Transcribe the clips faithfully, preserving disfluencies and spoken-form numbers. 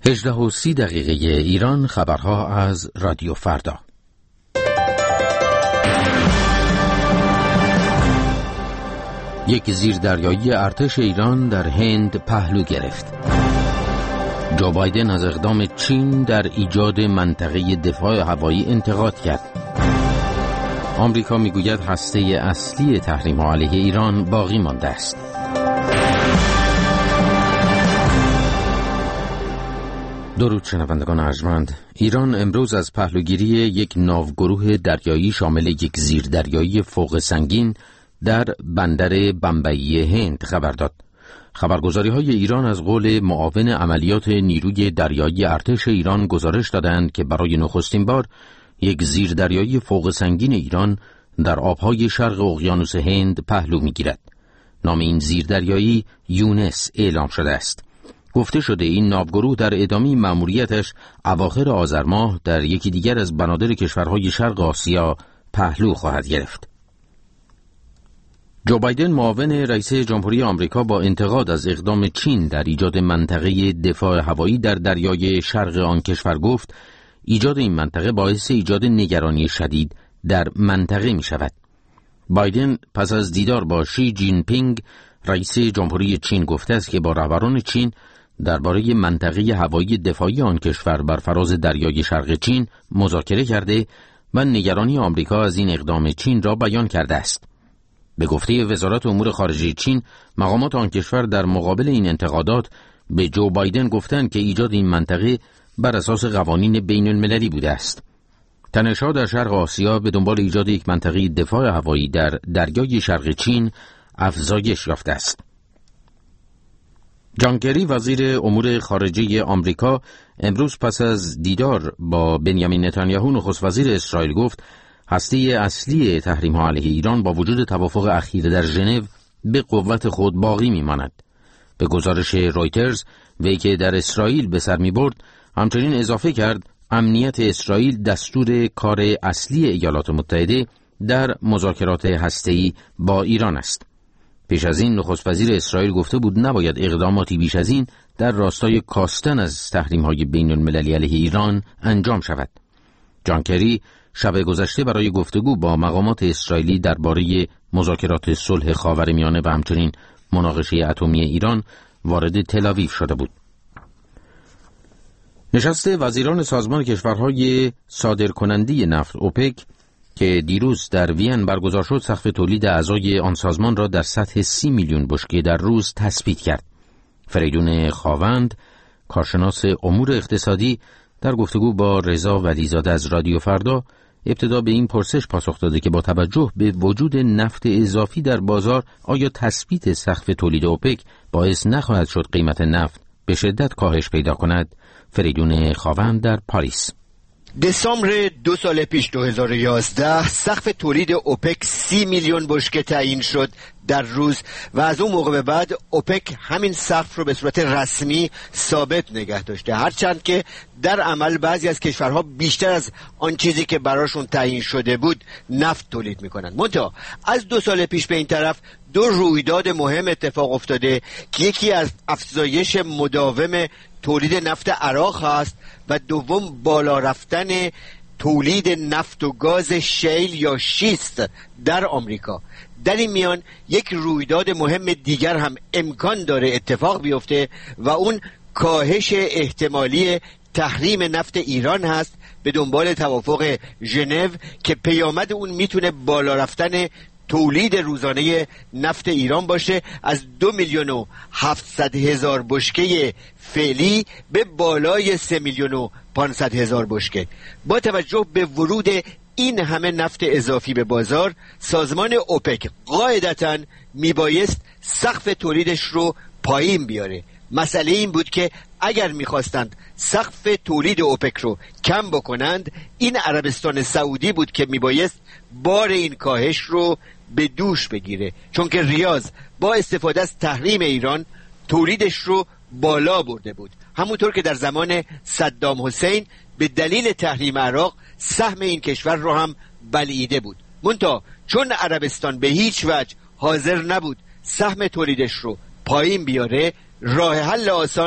هجده و سی دقیقه ایران. خبرها از رادیو فردا. یک زیردریایی ارتش ایران در هند پهلو گرفت. جو بایدن از اقدام چین در ایجاد منطقه دفاع هوایی انتقاد کرد. آمریکا میگوید هسته اصلی تحریم‌ها علیه ایران باقی مانده است. درود شنوندگان ارجمند. ایران امروز از پهلوگیری یک ناوگروه دریایی شامل یک زیردریایی فوق سنگین در بندر بمبئی هند خبر داد. خبرگزاری‌های ایران از قول معاون عملیات نیروی دریایی ارتش ایران گزارش دادند که برای نخستین بار یک زیردریایی فوق سنگین ایران در آبهای شرق اقیانوس هند پهلو می‌گیرد. نام این زیردریایی یونس اعلام شده است. گفته شده این ناوگروه در ادامه مأموریتش اواخر آذر ماه در یکی دیگر از بنادر کشورهای شرق آسیا پهلو خواهد گرفت. جو بایدن معاون رئیس جمهوری آمریکا با انتقاد از اقدام چین در ایجاد منطقه دفاع هوایی در دریای شرق آن کشور گفت ایجاد این منطقه باعث ایجاد نگرانی شدید در منطقه می شود. بایدن پس از دیدار با شی جین پینگ رئیس جمهوری چین گفته است که با رهبران چین درباره منطقه هوایی دفاعی آن کشور بر فراز دریای شرق چین مذاکره کرده و نگرانی آمریکا از این اقدام چین را بیان کرده است. به گفته وزارت امور خارجه چین، مقامات آن کشور در مقابل این انتقادات به جو بایدن گفتند که ایجاد این منطقه بر اساس قوانین بین المللی بوده است. تنش‌ها در شرق آسیا به دنبال ایجاد یک منطقه دفاع هوایی در دریای شرق چین افزایش یافته است. جان کری وزیر امور خارجه آمریکا امروز پس از دیدار با بنیامین نتانیاهو نخست وزیر اسرائیل گفت هسته اصلی تحریم‌ها علیه ایران با وجود توافق اخیر در ژنو به قوت خود باقی می‌ماند. به گزارش رویترز، وی که در اسرائیل به سر می‌برد همچنین اضافه کرد امنیت اسرائیل دستور کار اصلی ایالات متحده در مذاکرات هسته‌ای با ایران است. پیش از این نخست وزیر اسرائیل گفته بود نباید اقداماتی بیش از این در راستای کاستن از تحریم‌های بین‌المللی علیه ایران انجام شود. جان کری شب گذشته برای گفتگو با مقامات اسرائیلی درباره مذاکرات صلح خاورمیانه و همچنین مناقشه اتمی ایران وارد تل‌آویو شده بود. نشست وزیران سازمان کشورهای صادرکننده نفت اوپک که دیروز در وین برگزار شد سقف تولید اعضای آن سازمان را در سطح سی میلیون بشکه در روز تثبیت کرد. فریدون خاوند، کارشناس امور اقتصادی، در گفتگو با رضا ولیزاده از رادیو فردا ابتدا به این پرسش پاسخ داده که با توجه به وجود نفت اضافی در بازار آیا تثبیت سقف تولید اوپک باعث نخواهد شد قیمت نفت به شدت کاهش پیدا کند؟ فریدون خاوند در پاریس. دسامبر دو سال پیش دو هزار و یازده سقف تولید اوپک سی میلیون بشکه تعیین شد در روز و از اون موقع به بعد اوپک همین سقف رو به صورت رسمی ثابت نگه داشته، هرچند که در عمل بعضی از کشورها بیشتر از آن چیزی که براشون تعیین شده بود نفت تولید میکنن. منتها از دو سال پیش به این طرف دو رویداد مهم اتفاق افتاده که یکی از افزایش مداوم تولید نفت عراق هست و دوم بالا رفتن تولید نفت و گاز شیل یا شیست در آمریکا. در این میان یک رویداد مهم دیگر هم امکان داره اتفاق بیفته و اون کاهش احتمالی تحریم نفت ایران هست به دنبال توافق ژنو که پیامد اون میتونه بالا رفتن تولید روزانه نفت ایران باشه از دو میلیون و هفتصد هزار بشکه فعلی به بالای سه میلیون و پانصد هزار بشکه. با توجه به ورود این همه نفت اضافی به بازار، سازمان اوپک قاعدتاً میبایست سقف تولیدش رو پایین بیاره. مسئله این بود که اگر میخواستند سقف تولید اوپک رو کم بکنند، این عربستان سعودی بود که میبایست بار این کاهش رو به دوش بگیره، چون که ریاض با استفاده از تحریم ایران تولیدش رو بالا برده بود، همونطور که در زمان صدام حسین به دلیل تحریم عراق سهم این کشور رو هم بلعیده بود. منتها چون عربستان به هیچ وجه حاضر نبود سهم تولیدش رو پایین بیاره، راه حل آسان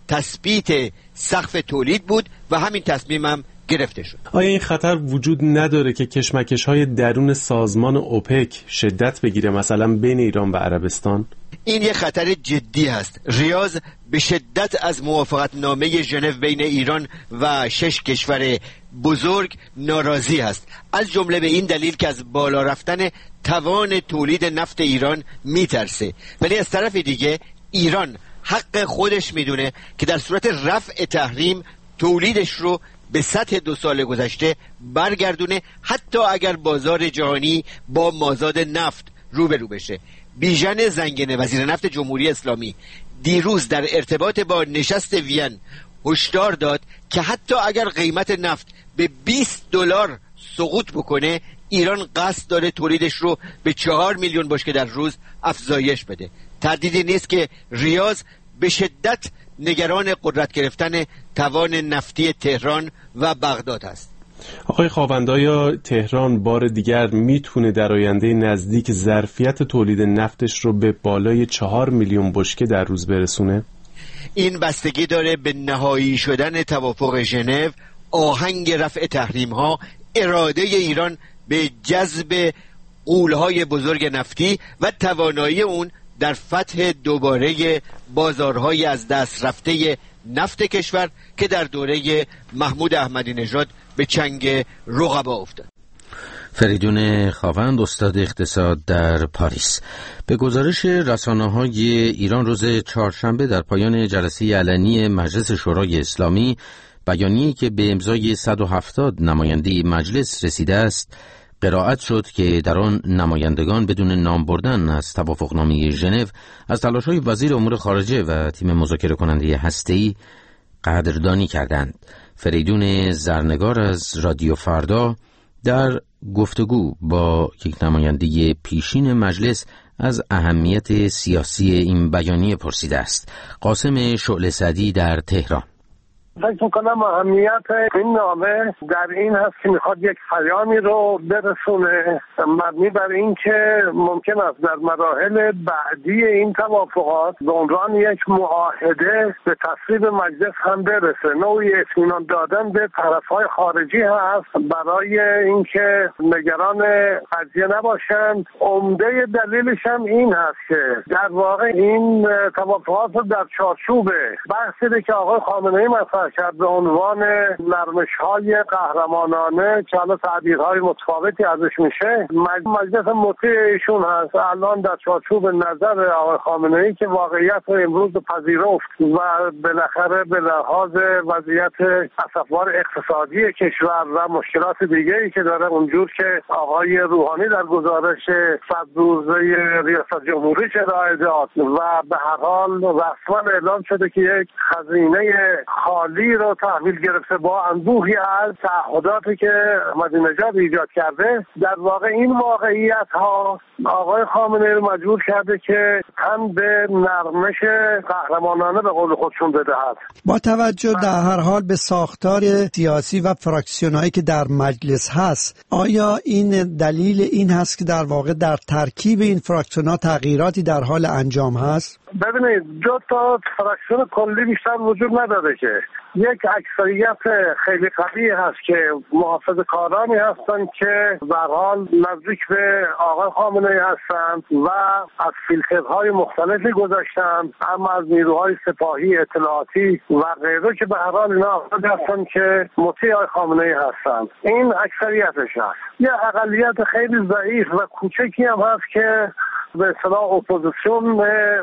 تثبیت سقف تولید بود و همین تصمیم هم گرفته شد. آیا این خطر وجود نداره که کشمکش‌های درون سازمان اوپک شدت بگیره، مثلا بین ایران و عربستان؟ این یک خطر جدی هست. ریاض به شدت از موافقت نامه ژنو بین ایران و شش کشور بزرگ ناراضی است، از جمله به این دلیل که از بالا رفتن توان تولید نفت ایران میترسه. ولی از طرف دیگه ایران حق خودش میدونه که در صورت رفع تحریم تولیدش رو به سطح دو سال گذشته برگردونه، حتی اگر بازار جهانی با مازاد نفت روبرو بشه. بیژن زنگنه وزیر نفت جمهوری اسلامی دیروز در ارتباط با نشست وین هشدار داد که حتی اگر قیمت نفت به بیست دلار سقوط بکنه، ایران قصد داره تولیدش رو به چهار میلیون بشکه در روز افزایش بده. تردیدی نیست که ریاض به شدت نگران قدرت گرفتن توان نفتی تهران و بغداد است. آقای خاوند، آیا تهران بار دیگر میتونه در آینده نزدیک ظرفیت تولید نفتش رو به بالای چهار میلیون بشکه در روز برسونه؟ این بستگی داره به نهایی شدن توافق ژنو، آهنگ رفع تحریم ها، اراده ایران به جذب غول‌های بزرگ نفتی و توانایی اون در فتح دوباره بازارهای از دست رفته نفت کشور که در دوره محمود احمدی نژاد به چنگ رقبا افتاد. فریدون خاوند، استاد اقتصاد در پاریس. به گزارش رسانه‌های ایران روز چهارشنبه در پایان جلسه علنی مجلس شورای اسلامی، بیانیه‌ای که به امضای صد و هفتاد نماینده مجلس رسیده است قرائت شد که در آن نمایندگان بدون نام بردن از توافقنامه ژنو از تلاش‌های وزیر امور خارجه و تیم مذاکره کننده هسته‌ای قدردانی کردند. فریدون زرنگار از رادیو فردا در گفتگو با یک نماینده پیشین مجلس از اهمیت سیاسی این بیانیه پرسیده است. قاسم شعله سعدی در تهران. فکر میکنم اهمیت این نامه در این هست که میخواد یک پیامی رو برسونه مبنی بر این که ممکن است در مراحل بعدی این توافقات به عنوان یک معاهده به تصویب مجلس هم برسه. نوعی اطمینان دادن به طرفهای خارجی هست برای اینکه نگران قضیه نباشند. عمده دلیلش هم این هست که در واقع این توافقات رو در چارچوب بحثی که آقای خامنه‌ای مطرح کرد به عنوان نرمش‌های قهرمانانه که حالا تعبیرهای متفاوتی ازش میشه، مجلس مطیع ایشون هست. الان در چارچوب نظر آقای خامنه‌ای که واقعیت رو امروز پذیرفت و بالاخره به لحاظ وضعیت اسفبار اقتصادی کشور و مشکلات دیگه‌ای که داره، اونجور که آقای روحانی در گزارش صد روزه ریاست جمهوری ارائه داد و به هر حال رسما اعلام شده که یک خزینه خالی رو تحویل گرفته با انبوهی از تعهداتی که احمدی نژاد ایجاد کرده، در واقع این واقعیت ها آقای خامنه‌ای رو مجبور کرده که هم به نرمش قهرمانانه به قول خودشون بدهد. با توجه در هر حال به ساختار سیاسی و فراکسیون‌هایی که در مجلس هست، آیا این دلیل این هست که در واقع در ترکیب این فراکسیون‌ها تغییراتی در حال انجام هست؟ ببینید، دو تا فراکسیون کلی بیشتر وجود نداره که یک اکثریت خیلی قوی هست که محافظه‌کارانی هستند که به هر حال نزدیک به آقای خامنه‌ای هستند و از فیلترهای مختلفی گذاشتند، اما از نیروهای سپاهی، اطلاعاتی و غیره که به هر حال اینا افرادی هستند که مطیع آقای خامنه‌ای هستند. این اکثریتش هست. یه اقلیت خیلی ضعیف و کوچکی هم هست که به اصطلاح اپوزیسیون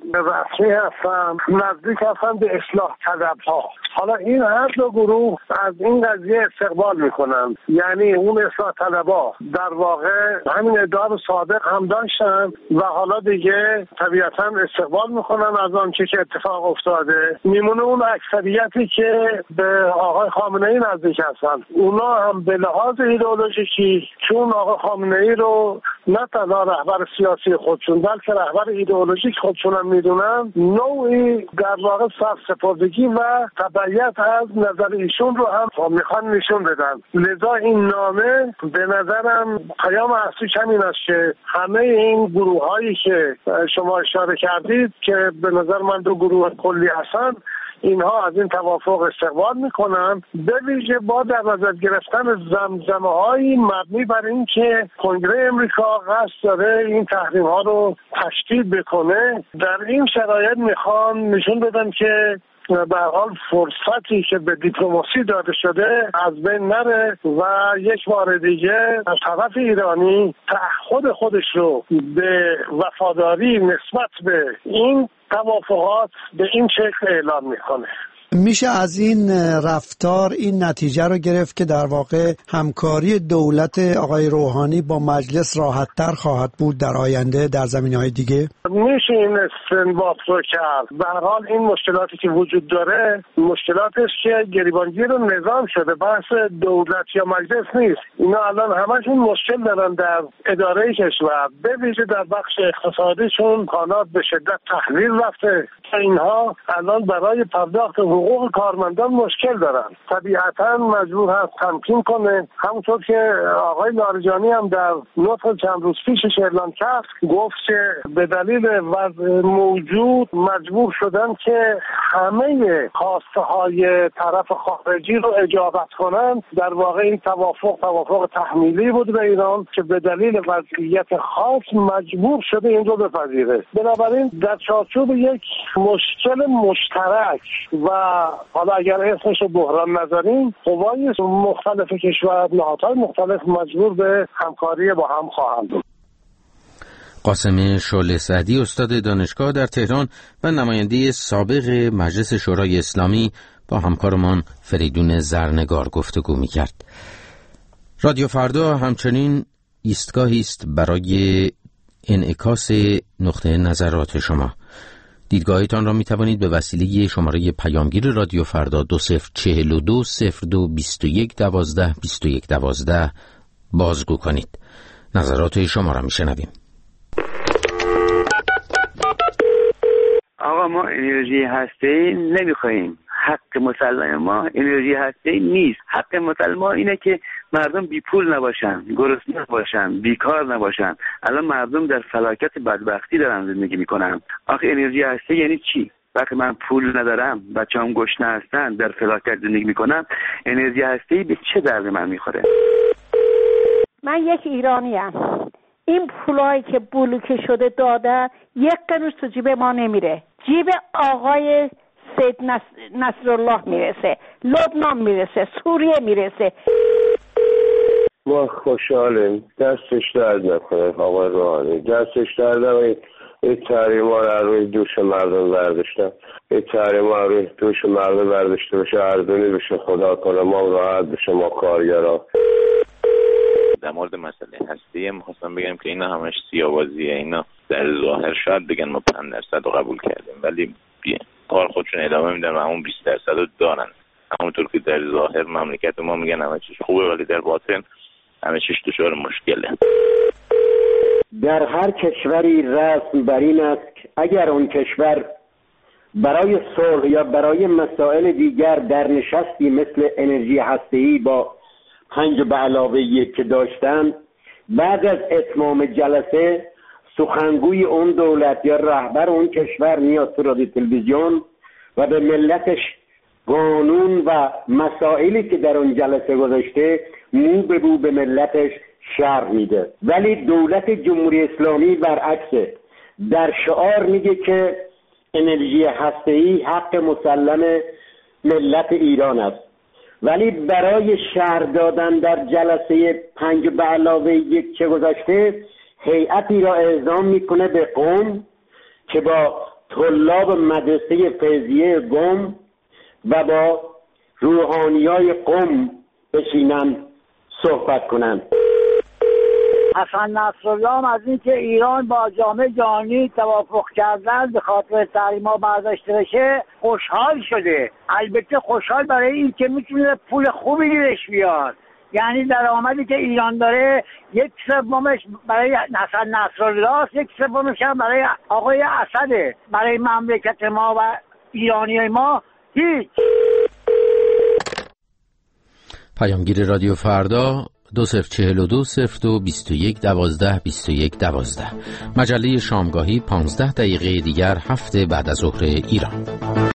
رسمی هستن، نزدیک هستن به اصلاح طلب‌ها. حالا این هر دو گروه از این قضیه استقبال میکنن، یعنی اون اصلاح طلب‌ها در واقع همین ادعا رو سابق هم داشتن و حالا دیگه طبیعتا استقبال میکنن از آنچه که اتفاق افتاده. میمونه اون اکثریتی که به آقای خامنه‌ای نزدیک هستن، اونا هم به لحاظ ایدئولوژیکی چون آقای خامنه‌ای رو نه تنها رهبر سیاسی خودشون بلکه رهبر ایدئولوژیک خودشون هم میدونن، نوعی در واقع سرسپردگی و تبعیت از نظر ایشون رو هم میخوان نشون بدن. لذا این نامه به نظرم پیام اصلیش همین است که همه این گروه هایی که شما اشاره کردید که به نظر من دو گروه کلی هستن، اینها از این توافق استقبال میکنن، به ویژه با در نظر گرفتن زمزمه‌هایی مبنی بر این که کنگره امریکا قصد داره این تحریم ها رو تشدید بکنه. در این شرایط میخوان نشون بدن که به هر حال فرصتی که به دیپلماسی داده شده از بین نره و یک بار دیگه از طرف ایرانی تعهد خودش رو به وفاداری نسبت به این توافقات به این شکل اعلام میکنه. میشه از این رفتار این نتیجه رو گرفت که در واقع همکاری دولت آقای روحانی با مجلس راحت‌تر خواهد بود در آینده در زمینه‌های دیگه؟ میشه این استنباط رو کرد. به هر حال این مشکلاتی که وجود داره مشکلاتی است که گریبانگیر نظام شده، بحث دولت یا مجلس نیست. اینا الان همشون مشکل دارن در اداره کشور، به ویژه در بخش اقتصادیشون کانات به شدت تحلیل رفته. اینها الان برای پرداخت حقوق کارمندان مشکل دارن، طبیعتا مجبور هست تمکین کنه. همونطور که آقای لاریجانی هم در نطق چند روز پیشش اعلام کرد، گفت که به دلیل وضع موجود مجبور شدن که همه خواسته های طرف خارجی رو اجابت کنن. در واقع این توافق توافق تحمیلی بود به ایران که به دلیل وضعیت خاص مجبور شده این رو بپذیره. بنابراین در چارچوب یک مشکل مشترک و حالا اگر اسمش رو بحران نذاریم، قوای مختلف کشور، نهادهای مختلف مجبور به همکاری با هم خواهند بود. قاسم شعله سعدی، استاد دانشگاه در تهران و نماینده سابق مجلس شورای اسلامی، با همکارمان فریدون زرنگار گفتگو می‌کرد. رادیو فردا همچنین ایستگاهی است برای انعکاس نقطه نظرات شما. دیدگاهتان را می توانید به وسیله شماره پیامگیر رادیو فردا دو صفر چهل و دو صفر دو بیست و یک دوازده بیست و یک دوازده بازگو کنید. نظرات شما را می شنویم. آقا ما انرژی هسته‌ای نمیخوایم. حق مسلمان ما انرژی هسته‌ای نیست. حق مسلمان اینه که مردم بی پول نباشن، گرسنه نباشن، بیکار نباشن. الان مردم در فلاکت بدبختی دارن زندگی میکنن. آخه انرژی هسته‌ای یعنی چی؟ وقتی من پول ندارم، بچه‌ام گشنه هستن، در فلاکت زندگی میکنم، انرژی هسته‌ای به چه درد من میخوره؟ من یک ایرانیم. این پولایی که بلوکه شده دادن یک قروش تو جیب ما نمیره. جیب آقای سید نصرالله میرسه، لبنان میرسه، سوریه میرسه. ما خوشحالیم، دستش درد نکنه آقای روحانی، دستش درد نکنه. این تحریم ها رو روی دوش مردم برداشتن، این تحریم ها روی دوش مردم برداشته بشه، اردونی بشه، خدا کنه ما راحت بشه، ما کارگرها. در مورد مسئله هسته‌ای می‌خواستم بگم که اینا همش سیاه‌بازیه. اینا در ظاهر شاید بگن ما پنج درصد رو قبول کردیم، ولی کار خودشون ادامه میدن و همون بیست درصد رو دارن. همونطور که در ظاهر مملکت ما میگن همه چیز خوبه، ولی در باطن همه چیز دچار مشکله. در هر کشوری رسم بر این است که اگر اون کشور برای صلح یا برای مسائل دیگر در نشستی مثل انرژی هسته‌ای با پنج به علاوه یک که داشتن، بعد از اتمام جلسه سخنگوی اون دولت یا رهبر اون کشور میاد تو رادیو تلویزیون و به ملتش قانون و مسائلی که در اون جلسه گذاشته مو به مو به ملتش شرح میده. ولی دولت جمهوری اسلامی برعکسه، در شعار میگه که انرژی هسته‌ای حق مسلم ملت ایران است، ولی برای شرح دادن در جلسه پنج به علاوه یک چه گذاشته، هیئتی را اعزام میکنه به قم که با طلاب مدرسه فیضیه قم و با روحانیای قم بشینن صحبت کنن. حسن نصرالله از این که ایران با جامعه جهانی توافق کردن به خاطر تحریم‌ها برداشته بشه خوشحال شده. البته خوشحال برای این که میتونه پول خوبی گیرش بیاد. یعنی درآمدی که ایران داره یک سومش برای حسن نصرالله است، یک سومش هم برای آقای اسده. برای مملکت ما و ایرانی ما هیچ. پیامگیر رادیو فردا دو صفر چهل و دو صفر دو بیست و یک دوازده بیست و یک دوازده. مجله شامگاهی پانزده دقیقه دیگر هفته بعد از ظهر ایران.